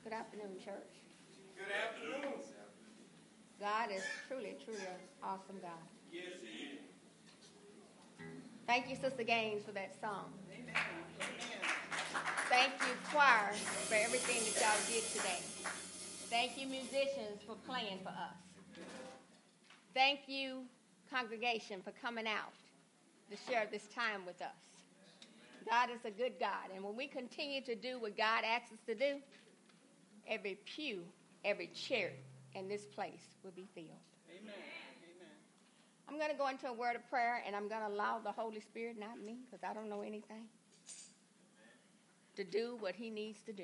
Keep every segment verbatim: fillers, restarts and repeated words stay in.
Good afternoon, church. Good afternoon. God is truly, truly an awesome God. Yes, He is. Thank you, Sister Gaines, for that song. Amen. Amen. Thank you, choir, for everything that y'all did today. Thank you, musicians, for playing for us. Thank you, congregation, for coming out to share this time with us. God is a good God, and when we continue to do what God asks us to do, every pew, every chair in this place will be filled. Amen. Amen. I'm going to go into a word of prayer, and I'm going to allow the Holy Spirit, not me, because I don't know anything, to do what he needs to do.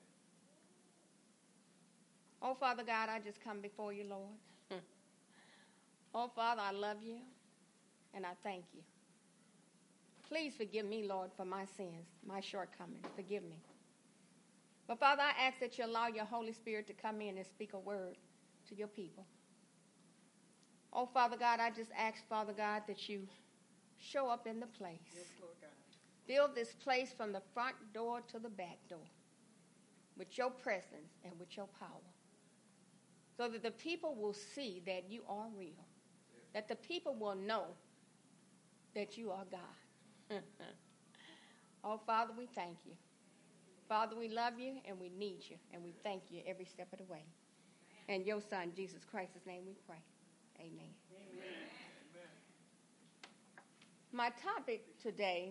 Oh, Father God, I just come before you, Lord. Oh, Father, I love you, and I thank you. Please forgive me, Lord, for my sins, my shortcomings. Forgive me. But, Father, I ask that you allow your Holy Spirit to come in and speak a word to your people. Oh, Father God, I just ask, Father God, that you show up in the place. Yes, Lord God. Fill this place from the front door to the back door with your presence and with your power, so that the people will see that you are real, that the people will know that you are God. Oh, Father, we thank you. Father, we love you and we need you, and we thank you every step of the way. In your Son, Jesus Christ's name we pray. Amen. Amen. My topic today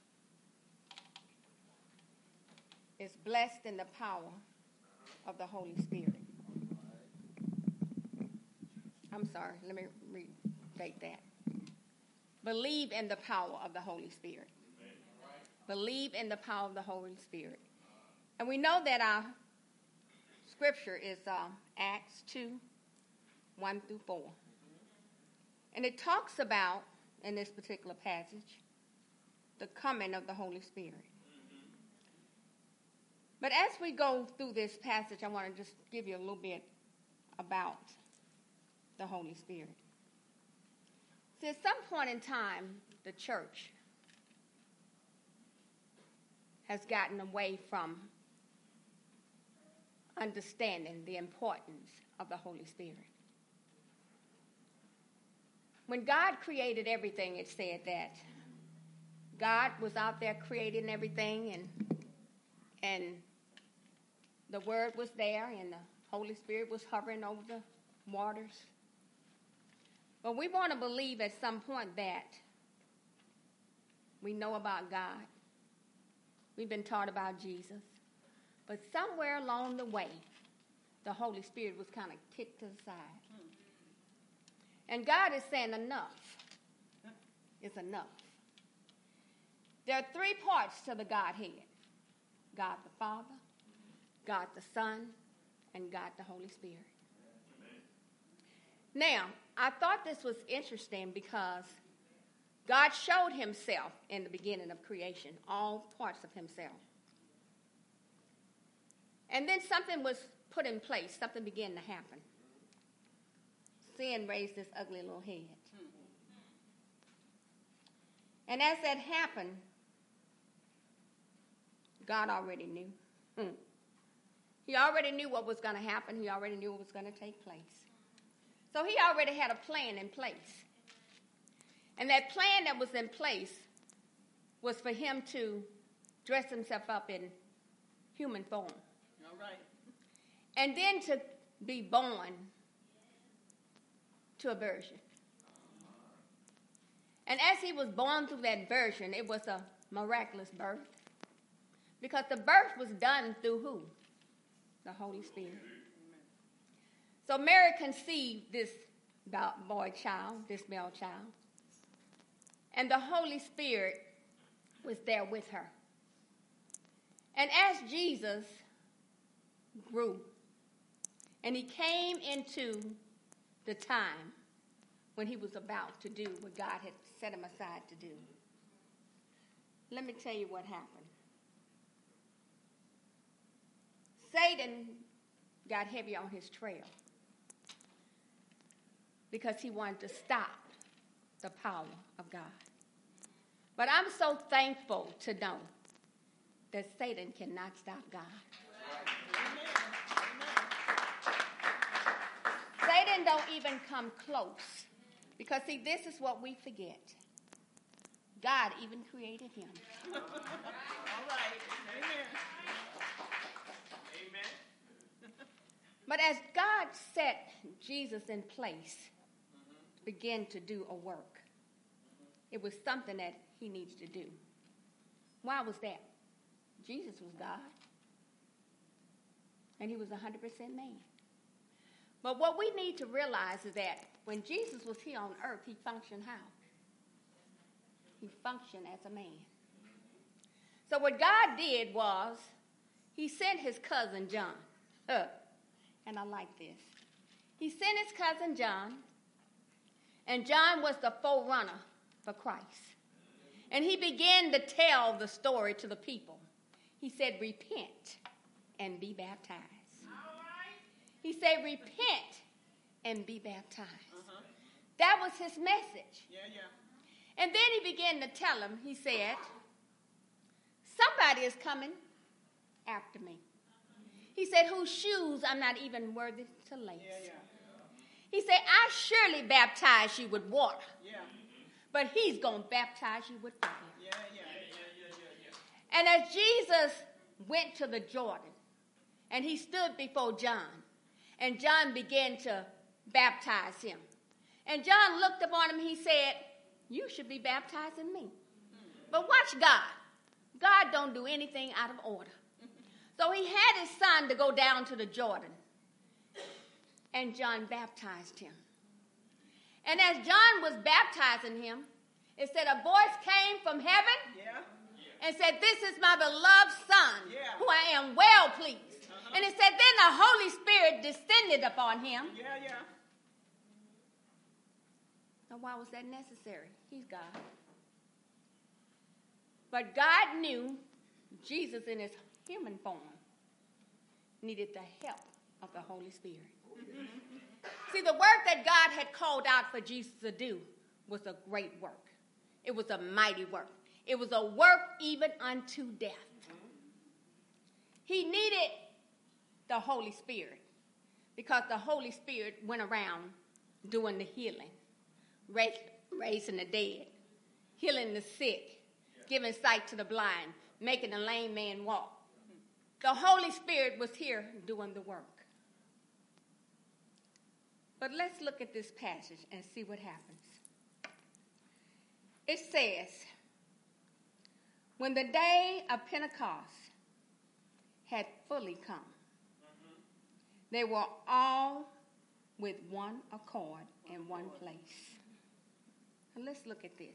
is blessed in the power of the Holy Spirit. I'm sorry, let me restate that. Believe in the power of the Holy Spirit. Believe in the power of the Holy Spirit. And we know that our scripture is uh, Acts two, one through four. And it talks about, in this particular passage, the coming of the Holy Spirit. But as we go through this passage, I want to just give you a little bit about the Holy Spirit. See, at some point in time, the church has gotten away from understanding the importance of the Holy Spirit. When God created everything, it said that God was out there creating everything, and and the Word was there, and the Holy Spirit was hovering over the waters. But we want to believe at some point that we know about God. We've been taught about Jesus. But somewhere along the way, the Holy Spirit was kind of kicked to the side. And God is saying enough is enough. There are three parts to the Godhead. God the Father, God the Son, and God the Holy Spirit. Now, I thought this was interesting because God showed himself in the beginning of creation, all parts of himself. And then something was put in place, something began to happen. Sin raised this ugly little head. And as that happened, God already knew. Hmm. He already knew what was going to happen. He already knew what was going to take place. So he already had a plan in place. And that plan that was in place was for him to dress himself up in human form. All right. And then to be born to a virgin. And as he was born through that virgin, it was a miraculous birth. Because the birth was done through who? The Holy Spirit. So Mary conceived this boy child, this male child. And the Holy Spirit was there with her. And as Jesus grew, and he came into the time when he was about to do what God had set him aside to do, let me tell you what happened. Satan got heavy on his trail because he wanted to stop the power of God. But I'm so thankful to know that Satan cannot stop God. Amen. sin don't even come close. Because, see, this is what we forget. God even created him. All right. Amen. Amen. But as God set Jesus in place, began to do a work, it was something that he needed to do. Why was that? Jesus was God. And he was one hundred percent man. But what we need to realize is that when Jesus was here on earth, he functioned how? He functioned as a man. So what God did was, he sent his cousin John. Uh, and I like this. He sent his cousin John, and John was the forerunner for Christ. And he began to tell the story to the people. He said, repent and be baptized. He said, repent and be baptized. Uh-huh. That was his message. Yeah, yeah. And then he began to tell them, he said, somebody is coming after me. He said, whose shoes I'm not even worthy to lace. Yeah, yeah. He said, I surely baptize you with water, Yeah. but he's going to baptize you with fire. Yeah, yeah. And as Jesus went to the Jordan, and he stood before John, and John began to baptize him. And John looked upon him, he said, you should be baptizing me. But watch God. God don't do anything out of order. So he had his son to go down to the Jordan, and John baptized him. And as John was baptizing him, it said a voice came from heaven Yeah. and said, this is my beloved son, Yeah. who I am well pleased. Uh-huh. And it said, then the Holy Spirit descended upon him. Yeah, yeah. Now, why was that necessary? He's God. But God knew Jesus in his human form needed the help of the Holy Spirit. See, the work that God had called out for Jesus to do was a great work. It was a mighty work. It was a work even unto death. He needed the Holy Spirit because the Holy Spirit went around doing the healing, raising the dead, healing the sick, giving sight to the blind, making the lame man walk. The Holy Spirit was here doing the work. But let's look at this passage and see what happens. It says, when the day of Pentecost had fully come, they were all with one accord in one place. And let's look at this.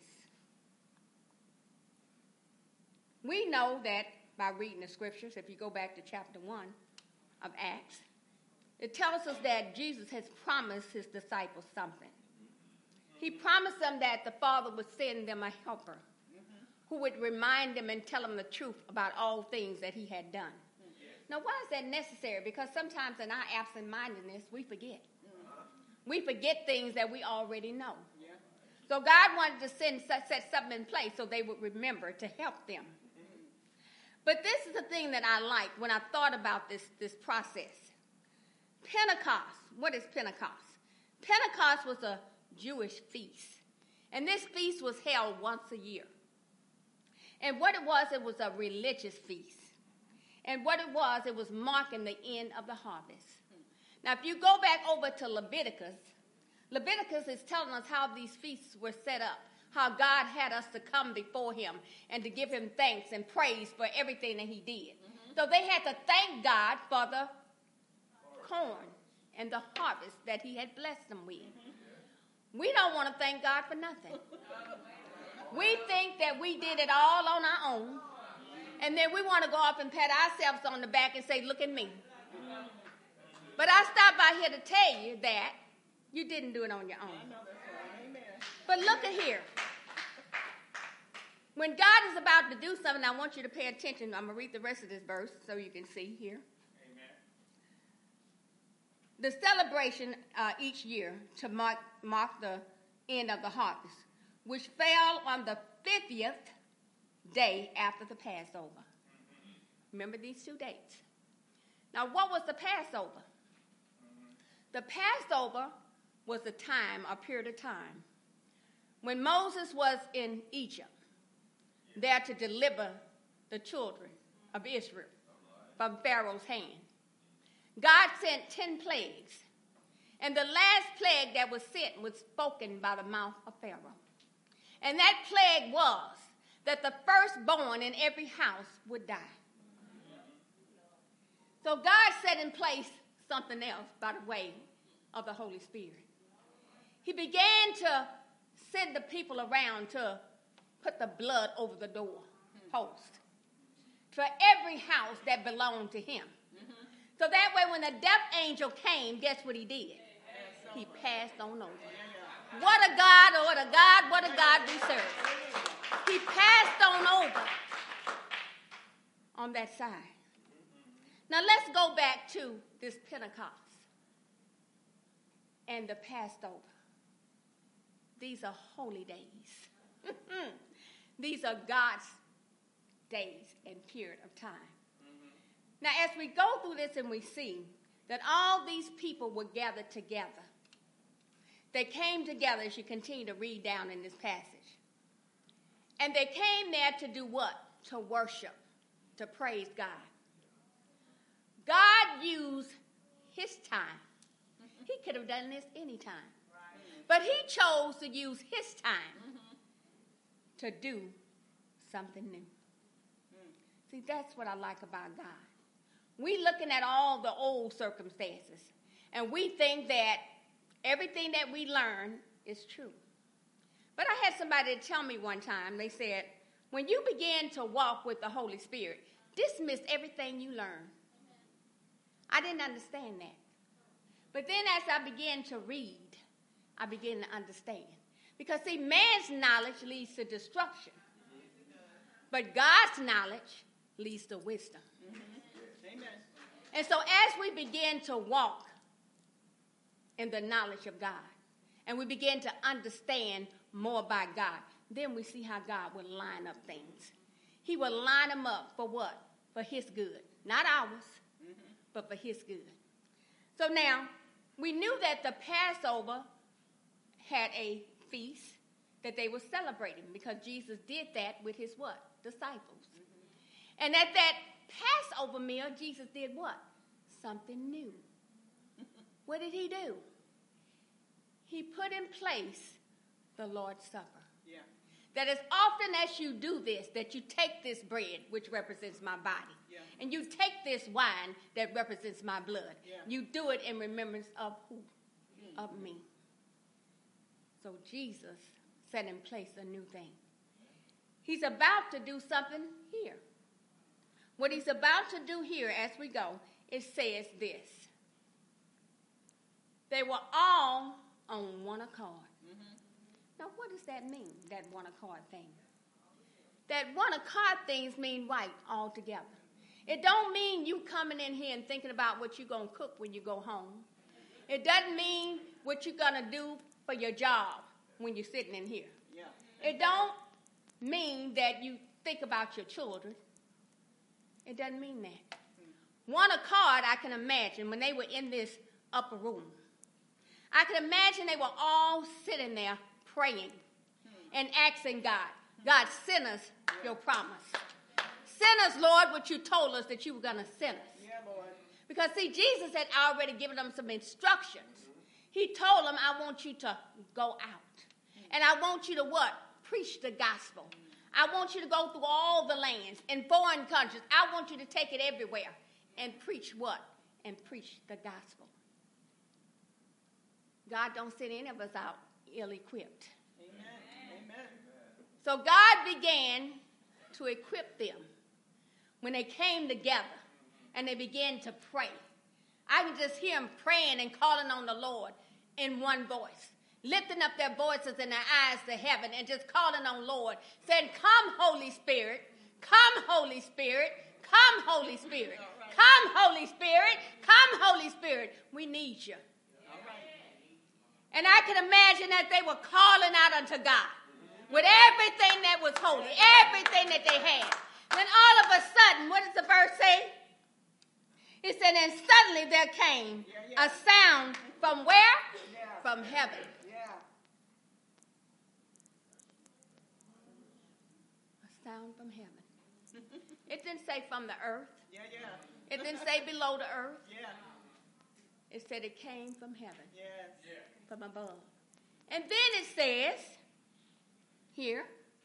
We know that by reading the scriptures, if you go back to chapter one of Acts, it tells us that Jesus has promised his disciples something. He promised them that the Father would send them a helper who would remind them and tell them the truth about all things that he had done. Now, why is that necessary? Because sometimes in our absent-mindedness, we forget. We forget things that we already know. Yeah. So God wanted to send, set something in place so they would remember to help them. But this is the thing that I like when I thought about this, this process. Pentecost. What is Pentecost? Pentecost was a Jewish feast. And this feast was held once a year. And what it was, it was a religious feast. And what it was, it was marking the end of the harvest. Now, if you go back over to Leviticus, Leviticus is telling us how these feasts were set up, how God had us to come before him and to give him thanks and praise for everything that he did. Mm-hmm. So they had to thank God for the corn and the harvest that he had blessed them with. Mm-hmm. We don't want to thank God for nothing. We think that we did it all on our own, and then we want to go off and pat ourselves on the back and say, look at me. But I stopped by here to tell you that you didn't do it on your own. I know that's right. Amen. But look at here. When God is about to do something, I want you to pay attention. I'm going to read the rest of this verse so you can see here. Amen. The celebration uh, each year to mark, mark the end of the harvest, which fell on the fiftieth day after the Passover. Remember these two dates. Now, what was the Passover? The Passover was a time, a period of time, when Moses was in Egypt, there to deliver the children of Israel from Pharaoh's hand. God sent ten plagues, and the last plague that was sent was spoken by the mouth of Pharaoh. And that plague was that the firstborn in every house would die. So God set in place something else by the way of the Holy Spirit. He began to send the people around to put the blood over the door post for every house that belonged to him. Mm-hmm. So that way when the death angel came, guess what he did? He passed on over. What a God, or what a God, what a God we serve. He passed on over on that side. Now let's go back to this Pentecost and the Passover. These are holy days. These are God's days and period of time. Mm-hmm. Now, as we go through this and we see that all these people were gathered together, they came together as you continue to read down in this passage. And they came there to do what? To worship, to praise God. God used his time. He could have done this anytime. But he chose to use his time mm-hmm. to do something new. Mm. See, that's what I like about God. We looking at all the old circumstances, and we think that everything that we learn is true. But I had somebody tell me one time, they said, when you begin to walk with the Holy Spirit, dismiss everything you learn. I didn't understand that. But then as I began to read, I began to understand. Because, see, man's knowledge leads to destruction. But God's knowledge leads to wisdom. Mm-hmm. Amen. And so as we begin to walk in the knowledge of God, and we begin to understand more by God, then we see how God will line up things. He will line them up for what? For his good. Not ours, mm-hmm. but for his good. So now, we knew that the Passover had a feast that they were celebrating because Jesus did that with his what? Disciples. Mm-hmm. And at that Passover meal, Jesus did what? Something new. What did he do? He put in place the Lord's Supper. Yeah. That as often as you do this, that you take this bread, which represents my body, yeah. and you take this wine that represents my blood, yeah. you do it in remembrance of who? Mm. Of me. So Jesus set in place a new thing. He's about to do something here. What he's about to do here as we go, it says this. They were all on one accord. Mm-hmm. Now, what does that mean, that one accord thing? That one accord things mean right all together. It don't mean you coming in here and thinking about what you're going to cook when you go home. It doesn't mean what you're going to do for your job when you're sitting in here. Yeah. It don't mean that you think about your children. It doesn't mean that. One accord, I can imagine, when they were in this upper room, I can imagine they were all sitting there praying and asking God, God, send us your promise. Send us, Lord, what you told us that you were going to send us. Yeah, Lord. Because, see, Jesus had already given them some instructions. He told them, I want you to go out. And I want you to what? Preach the gospel. I want you to go through all the lands in foreign countries. I want you to take it everywhere and preach what? And preach the gospel. God don't send any of us out ill-equipped. Amen. Amen. So God began to equip them when they came together and they began to pray. I can just hear them praying and calling on the Lord in one voice, lifting up their voices and their eyes to heaven and just calling on Lord, saying, come, Holy Spirit, come, Holy Spirit, come, Holy Spirit, come, Holy Spirit, come, Holy Spirit. We need you. And I can imagine that they were calling out unto God with everything that was holy, everything that they had. Then all of a sudden, what does the verse say? It He said, and suddenly there came Yeah, yeah. a sound from where? Yeah. From heaven. Yeah. A sound from heaven. It didn't say from the earth. Yeah, yeah. It didn't say below the earth. Yeah. It said it came from heaven, Yes. from above. And then it says, here,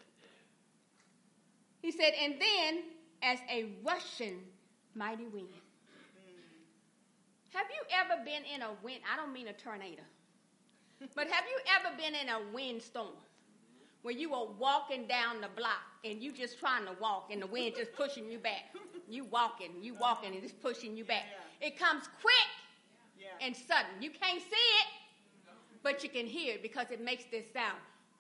he said, and then as a rushing mighty wind. Have you ever been in a wind? I don't mean a tornado. But have you ever been in a windstorm where you were walking down the block and you just trying to walk and the wind just pushing you back? You walking, you walking and it's pushing you back. It comes quick Yeah. and sudden. You can't see it, but you can hear it because it makes this sound.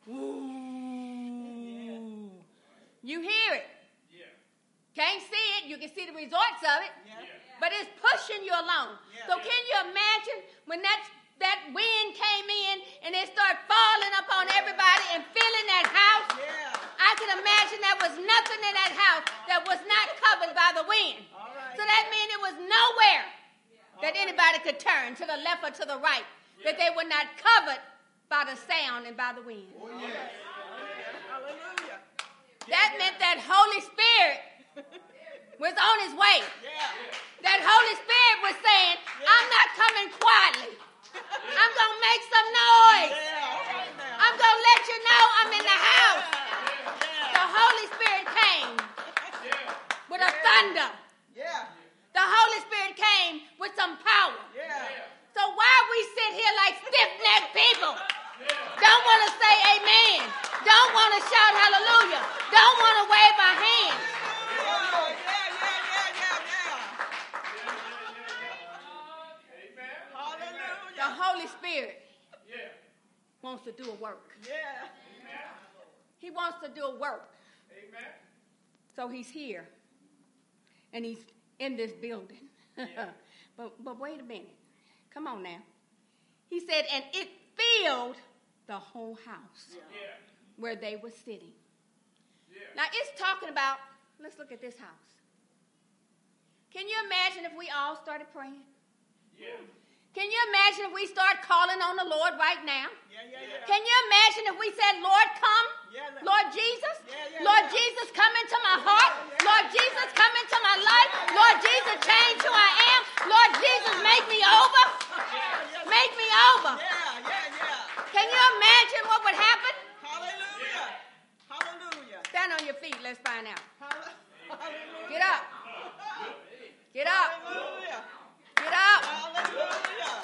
Ooh. You hear it. Can't see it. You can see the results of it. Yeah. But it's pushing you along. Yeah. So can you imagine when that, that wind came in and it started falling upon everybody and filling that house? Yeah. I can imagine there was nothing in that house that was not covered by the wind. All right. So that meant it was nowhere that anybody could turn to the left or to the right, that they were not covered by the sound and by the wind. Oh, yes. Hallelujah. That meant that Holy Spirit was on his way. Yeah. That Holy Spirit was saying, I'm not coming quietly. I'm going to make some noise. Yeah. All right now. I'm going to let you know I'm in the house. Yeah. The Holy Spirit came with a thunder. Yeah. The Holy Spirit came with some power. Yeah. So while we sit here like stiff-necked people, don't want to say amen, don't want to shout hallelujah, don't want to wave our hands. Oh, yeah, yeah, yeah, yeah, yeah. Hallelujah. The Holy Spirit wants to do a work. Yeah. He wants to do a work. So he's here. And he's in this building. but but wait a minute. Come on now. He said, and it filled the whole house where they were sitting. Now it's talking about, let's look at this house. Can you imagine if we all started praying? Can you imagine if we start calling on the Lord right now? Yeah, yeah, yeah. Can you imagine if we said, Lord, come? Yeah, yeah. Lord Jesus? Yeah, yeah, Lord yeah. Jesus, come into my heart. Lord Jesus, come into my life. Lord Jesus, change who I am. Lord Jesus, make me over. Make me over. Yeah, yeah, yeah. Can you imagine what would happen? Hallelujah. Hallelujah. Stand on your feet. Let's find out. Hallelujah. Get up. Get up. Hallelujah. Get up. Hallelujah.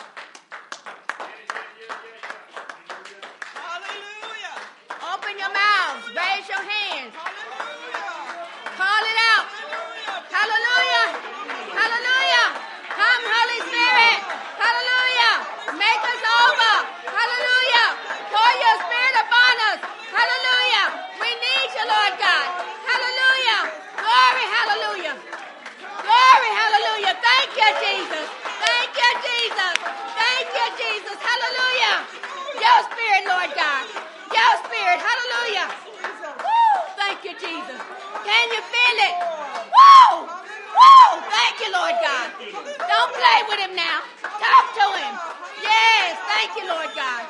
Hallelujah. Open your mouths. Raise your hands. Hallelujah. Call it out. Hallelujah. Hallelujah. Come, Holy Spirit. Hallelujah. Make us over. Hallelujah. Pour your spirit upon us. Hallelujah. We need you, Lord God. Hallelujah. Glory, hallelujah. Glory, hallelujah. Thank you, Jesus. Thank you, Jesus. Thank you, Jesus. Hallelujah. Your spirit, Lord God. Your spirit. Hallelujah. Woo. Thank you, Jesus. Can you feel it? Woo. Woo. Thank you, Lord God. Don't play with him now. Talk to him. Yes. Thank you, Lord God.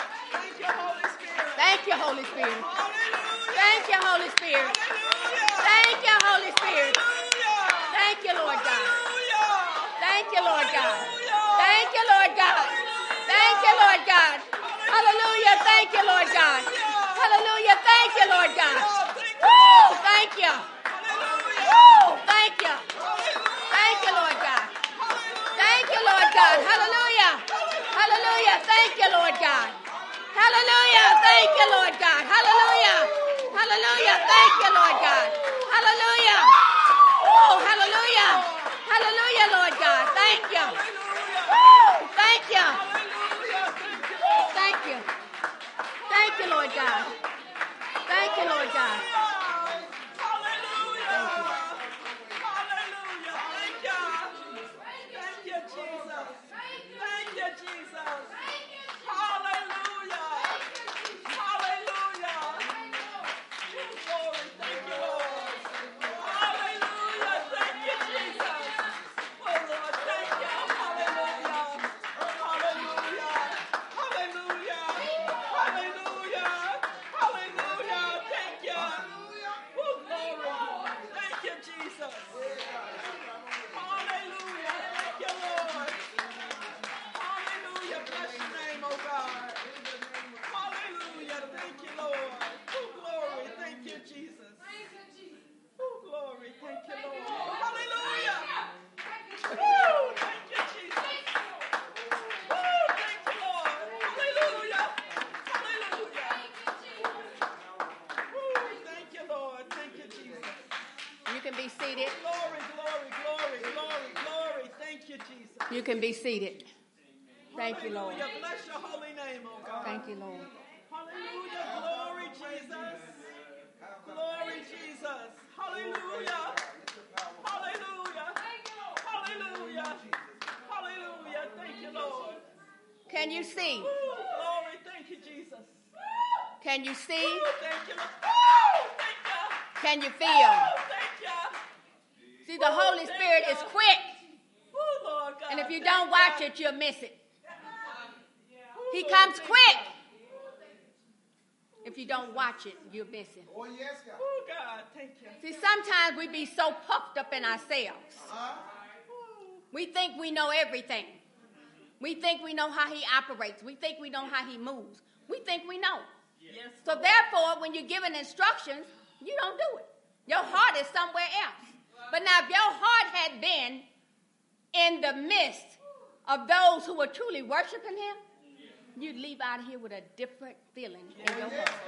Thank you, Holy Spirit. Thank you, Holy Spirit. Thank you, Holy Spirit. Thank you, Lord God. Thank you, Lord God. Thank you, Lord God. Thank you, Lord God. Hallelujah. Thank you, Lord God. Hallelujah. Thank you, Lord God. Woo! Thank you. Woo! Thank you. Thank you, Lord God. Thank you, Lord God. Hallelujah. Hallelujah. Thank you, Lord God. Hallelujah. Thank you, Lord God. Hallelujah. Hallelujah. Thank you, Lord God. Hallelujah. Oh, hallelujah. Hallelujah, Lord God. Thank you. Woo! Thank you. Woo! Thank you. Thank you, Lord God. Thank you, Lord God. You can be seated. Thank you, Lord. Hallelujah. Bless your holy name, oh God. Thank you, Lord. Hallelujah. Glory, Jesus. Glory, Jesus. Hallelujah. Hallelujah. Hallelujah. Hallelujah. Thank you, Lord. Can you see? Ooh, glory. Thank you, Jesus. Can you see? Ooh, thank you, Lord. Ooh, thank you. Can you feel? Ooh, thank you. See, the Holy Thank Spirit you. is quick. Ooh, Lord God. And if you Thank don't watch you. it, you'll miss it. Ooh, He Lord, comes thank quick. you. If you don't watch it, you'll miss it. Oh, yes, God. Oh, God, thank you. See, sometimes we be so puffed up in ourselves. Huh? We think we know everything. We think we know how he operates. We think we know how he moves. We think we know. Yes. So therefore, when you're given instructions, you don't do it. Your heart is somewhere else. But now if your heart had been in the midst of those who were truly worshiping him, you'd leave out here with a different feeling in your heart.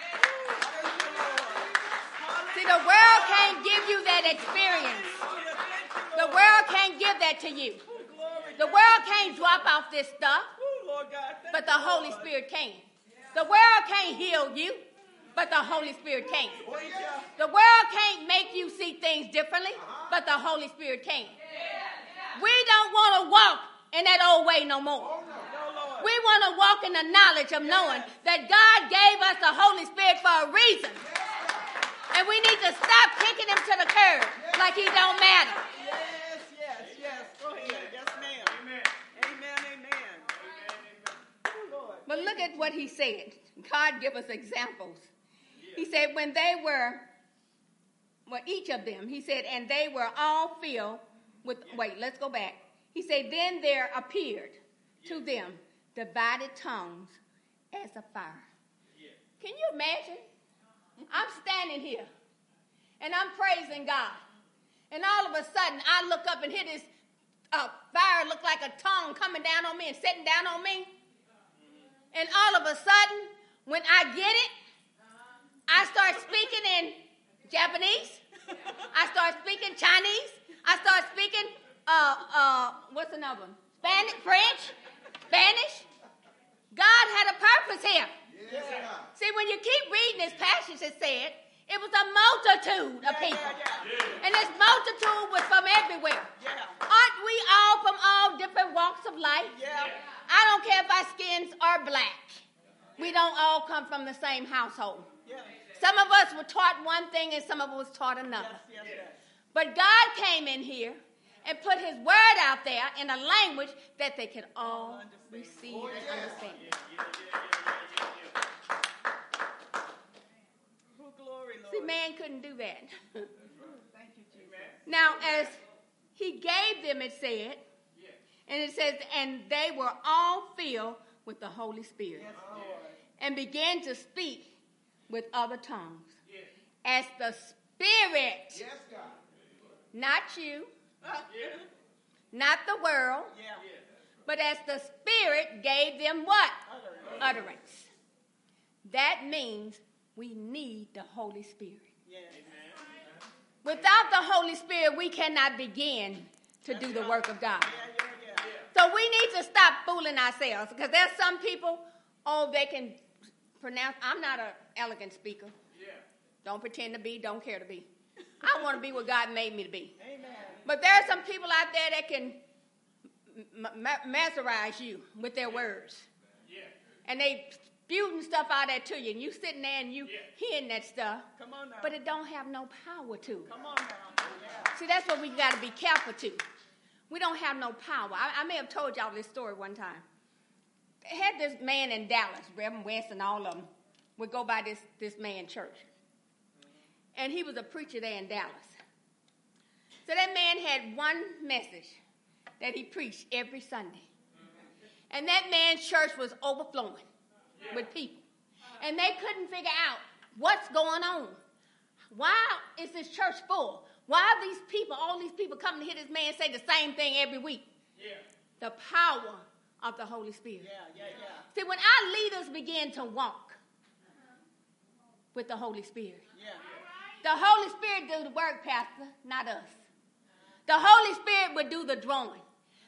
See, the world can't give you that experience. The world can't give that to you. The world can't drop off this stuff, but the Holy Spirit can. The world can't heal you, but the Holy Spirit can. The world can't make you see things differently, but the Holy Spirit can. We don't want to walk in that old way no more. We want to walk in the knowledge of knowing that God gave us the Holy Spirit for a reason. And we need to stop kicking him to the curb like he don't matter. Yes, yes, yes. Go ahead. Yes, ma'am. Amen. Amen, amen. Oh, Lord. But look at what he said. God give us examples. He said when they were, well, each of them, he said, and they were all filled with, wait, let's go back. He said, then there appeared to them divided tongues as a fire. Can you imagine? I'm standing here, and I'm praising God. And all of a sudden, I look up and hear this uh, fire look like a tongue coming down on me and sitting down on me. And all of a sudden, when I get it, I start speaking in Japanese. I start speaking Chinese. I start speaking, uh, uh, what's another one? Spanish, French, Spanish. God had a purpose here. Yes, God. See, when you keep reading this passage, it said it was a multitude of Yeah, people. yeah, yeah. And this multitude was from everywhere. Yeah. Aren't we all from all different walks of life? Yeah. I don't care if our skins are black. We don't all come from the same household. Yeah. Some of us were taught one thing and some of us were taught another. Yes, yes, yes. But God came in here and put his word out there in a language that they could all receive and understand. Oh, glory, Lord. See, man couldn't do that. Thank you, Jesus. Now, as he gave them, it said, and it says, and they were all filled with the Holy Spirit Yes, Lord. and began to speak with other tongues as the Spirit, Yes, God. not you, not the world, Yeah. but as the Spirit gave them what? Utterance. That means we need the Holy Spirit. Yes. Without the Holy Spirit, we cannot begin to do the work of God. Yeah, yeah, yeah. So we need to stop fooling ourselves because there's some people, oh, they can pronounce. I'm not an elegant speaker. Don't pretend to be, don't care to be. I want to be what God made me to be. Amen. But there are some people out there that can m- m- mesmerize you with their words. And they spewing stuff out there to you, and you sitting there and you hearing that stuff, Come on now. but it don't have no power to it. Come on now. Yeah. See, that's what we got to be careful to. We don't have no power. I, I may have told y'all this story one time. They had this man in Dallas, Reverend West and all of them would go by this, this man church. And he was a preacher there in Dallas. So that man had one message that he preached every Sunday. And that man's church was overflowing with people. And they couldn't figure out what's going on. Why is this church full? Why are these people, all these people coming to hear this man say the same thing every week? Yeah. The power of the Holy Spirit. Yeah, yeah, yeah. See, when our leaders begin to walk with the Holy Spirit, Yeah. the Holy Spirit do the work, Pastor, not us. The Holy Spirit would do the drawing.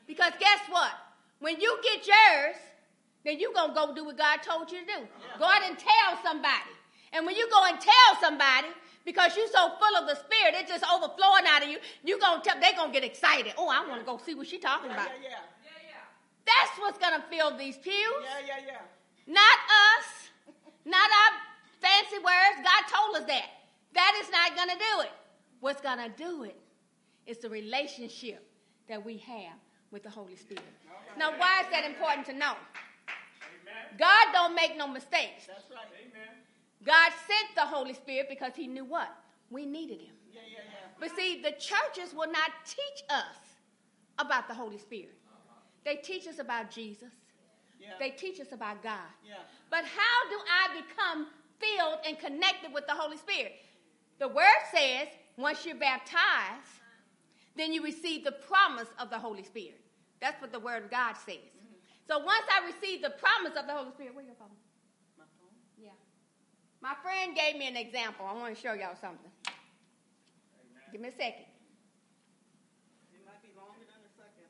Because guess what? When you get yours, then you're going to go do what God told you to do. Go out and tell somebody. And when you go and tell somebody, because you're so full of the Spirit, it's just overflowing out of you, you gonna tell, they're going to get excited. Oh, I want to go see what she's talking about. Yeah, yeah, yeah. That's what's going to fill these pews. Yeah, yeah, yeah. Not us. Not our fancy words. God told us that. That is not going to do it. What's going to do it is the relationship that we have with the Holy Spirit. Now, why is that important to know? Amen. God don't make no mistakes. That's right. Amen. God sent the Holy Spirit because he knew what? We needed him. Yeah, yeah, yeah. But see, the churches will not teach us about the Holy Spirit. They teach us about Jesus. Yeah. They teach us about God. Yeah. But how do I become filled and connected with the Holy Spirit? The word says, once you're baptized, then you receive the promise of the Holy Spirit. That's what the word of God says. Mm-hmm. So once I receive the promise of the Holy Spirit, where's your phone? My phone? Yeah. My friend gave me an example. I want to show y'all something. Amen. Give me a second. It might be longer than a second.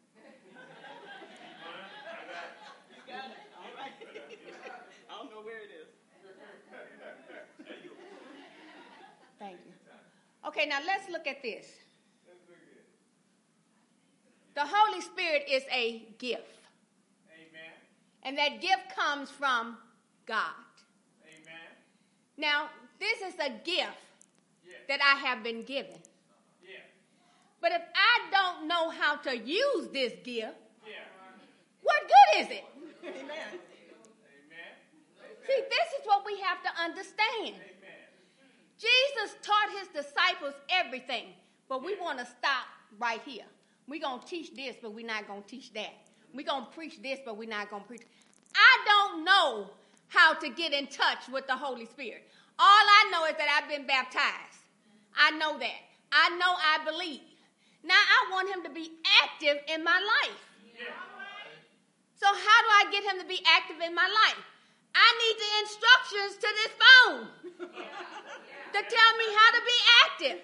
You got it? All right. I don't know where it is. Thank you. Okay, now let's look at this. The Holy Spirit is a gift. Amen. And that gift comes from God. Amen. Now, this is a gift yeah. that I have been given. Yeah. But if I don't know how to use this gift, yeah. what good is it? Amen. Amen. See, this is what we have to understand. Amen. Jesus taught his disciples everything, but we want to stop right here. We're going to teach this, but we're not going to teach that. We're going to preach this, but we're not going to preach. I don't know how to get in touch with the Holy Spirit. All I know is that I've been baptized. I know that. I know I believe. Now I want him to be active in my life. Yeah. So how do I get him to be active in my life? I need the instructions to this phone to tell me how to be active.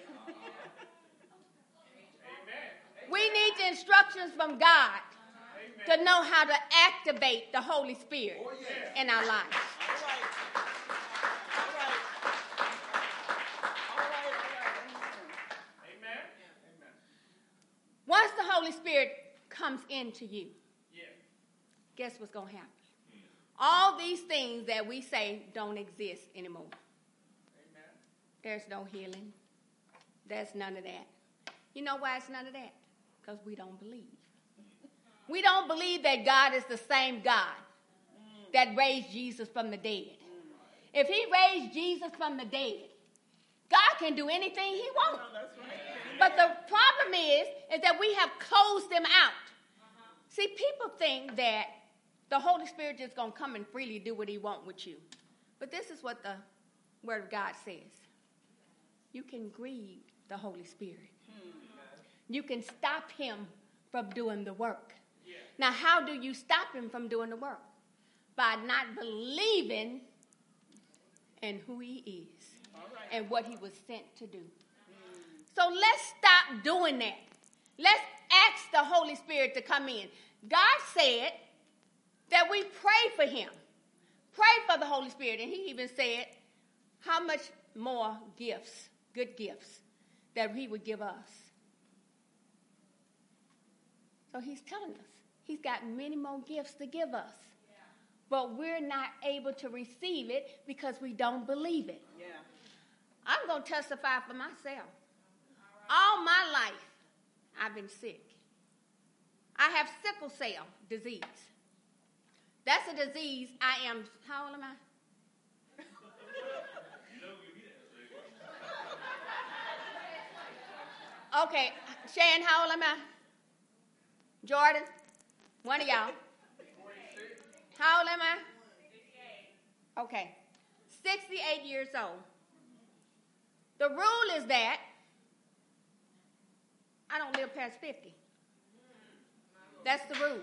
We need the instructions from God Amen. To know how to activate the Holy Spirit oh, yeah. in our lives. All right. All right. All right. All right. Amen. Amen. Once the Holy Spirit comes into you, yeah. guess what's going to happen? All these things that we say don't exist anymore. Amen. There's no healing. There's none of that. You know why it's none of that? Because we don't believe. We don't believe that God is the same God that raised Jesus from the dead. If he raised Jesus from the dead, God can do anything he wants. But the problem is, is that we have closed him out. See, people think that the Holy Spirit just going to come and freely do what he wants with you. But this is what the Word of God says. You can grieve the Holy Spirit. You can stop him from doing the work. Yeah. Now, how do you stop him from doing the work? By not believing in who he is right. and what he was sent to do. Mm. So let's stop doing that. Let's ask the Holy Spirit to come in. God said that we pray for him. Pray for the Holy Spirit. And he even said how much more gifts, good gifts, that he would give us. So he's telling us he's got many more gifts to give us. Yeah. But we're not able to receive it because we don't believe it. Yeah. I'm going to testify for myself. All, right. All my life, I've been sick. I have sickle cell disease. That's a disease I am, how old am I? Okay, Shan, how old am I? Jordan, one of y'all. How old am I? sixty-eight. Okay, sixty-eight years old. The rule is that I don't live past fifty. That's the rule.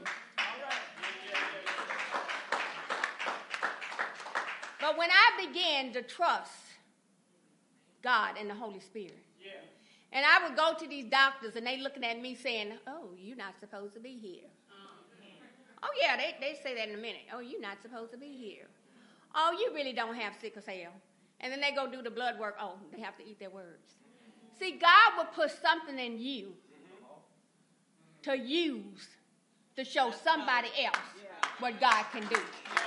But when I began to trust God and the Holy Spirit, yeah. And I would go to these doctors, and they looking at me saying, oh, you're not supposed to be here. Oh, yeah, they, they say that in a minute. Oh, you're not supposed to be here. Oh, you really don't have sickle cell. And then they go do the blood work. Oh, they have to eat their words. See, God will put something in you to use to show somebody else what God can do.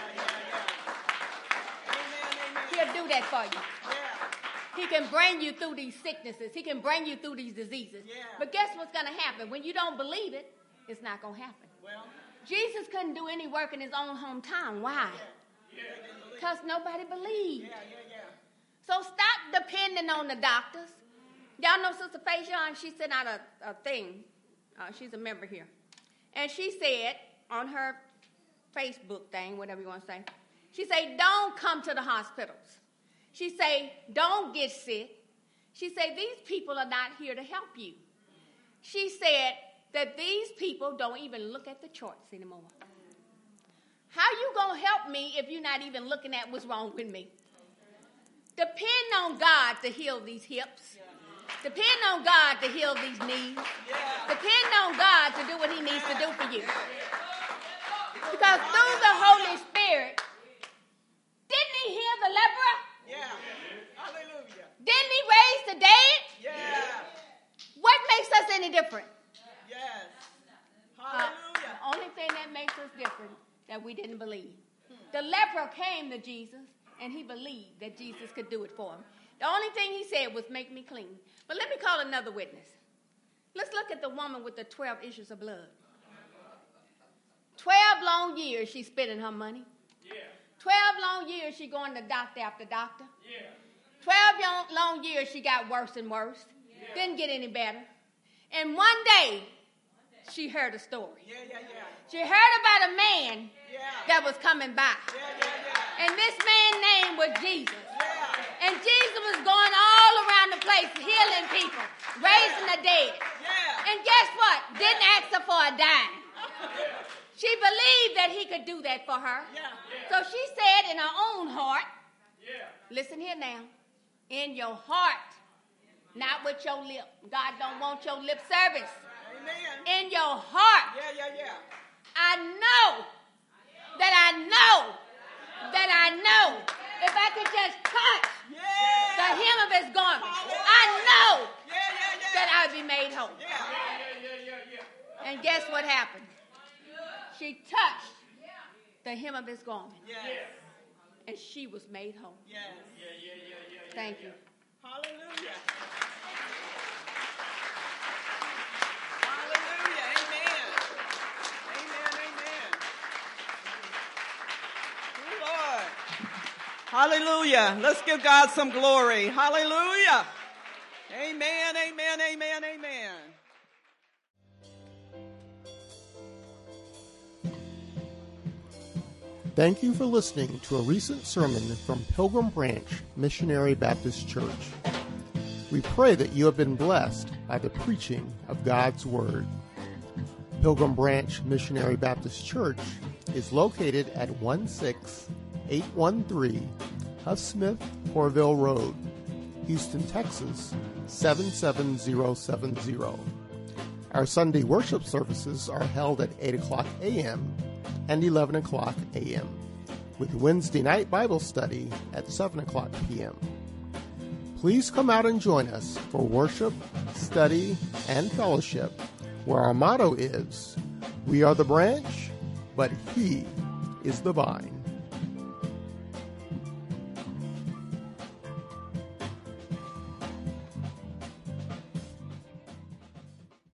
He'll do that for you. He can bring you through these sicknesses. He can bring you through these diseases. But guess what's going to happen? When you don't believe it, it's not going to happen. Jesus couldn't do any work in his own hometown. Why? Because nobody believed. So stop depending on the doctors. Y'all know Sister Faison, she sent out a, a thing. Uh, she's a member here. And she said on her Facebook thing, whatever you want to say, she said, don't come to the hospitals. She said, don't get sick. She said, these people are not here to help you. She said that these people don't even look at the charts anymore. How you going to help me if you're not even looking at what's wrong with me? Depend on God to heal these hips. Depend on God to heal these knees. Depend on God to do what he needs to do for you. Because through the Holy Spirit, didn't he heal the leper? Yeah. Hallelujah. Didn't he raise the dead? Yeah. What makes us any different? Yes. Uh, Hallelujah. the only thing that makes us different, that we didn't believe. The leper came to Jesus, and he believed that Jesus could do it for him. The only thing he said was, make me clean. But let me call another witness. Let's look at the woman with the twelve issues of blood. Twelve long years she spending her money. Yeah. Twelve long years she going to doctor after doctor. Yeah. Twelve long, long years she got worse and worse. Yeah. Didn't get any better. And one day she heard a story. Yeah, yeah, yeah. She heard about a man Yeah. that was coming by. Yeah, yeah, yeah. And this man's name was Jesus. Yeah. And Jesus was going all around the place healing people, raising the dead. Yeah. And guess what? Didn't ask her for a dime. She believed that he could do that for her. Yeah. So she said in her own heart, Yeah. listen here now, in your heart, not with your lip. God don't want your lip service. Amen. In your heart, Yeah, yeah, yeah. I know that I know that I know if I could just touch Yeah. the hem of his garment, I know Yeah, yeah, yeah. that I would be made whole. Yeah. Yeah, yeah, yeah, yeah. And guess what happened? She touched the hem of his garment, Yes. and she was made whole. Yes. Yeah, yeah, yeah, yeah, yeah. Thank you. Hallelujah. Hallelujah. Amen. Amen. Amen. Oh, Lord. Hallelujah. Let's give God some glory. Hallelujah. Amen. Amen. Amen. Amen. Thank you for listening to a recent sermon from Pilgrim Branch Missionary Baptist Church. We pray that you have been blessed by the preaching of God's Word. Pilgrim Branch Missionary Baptist Church is located at one six eight one three Huff Smith Horville Road, Houston, Texas seven seven zero seven zero. Our Sunday worship services are held at eight o'clock a.m. and eleven o'clock a.m., with Wednesday night Bible study at seven o'clock p.m. Please come out and join us for worship, study, and fellowship, where our motto is, we are the branch, but he is the vine.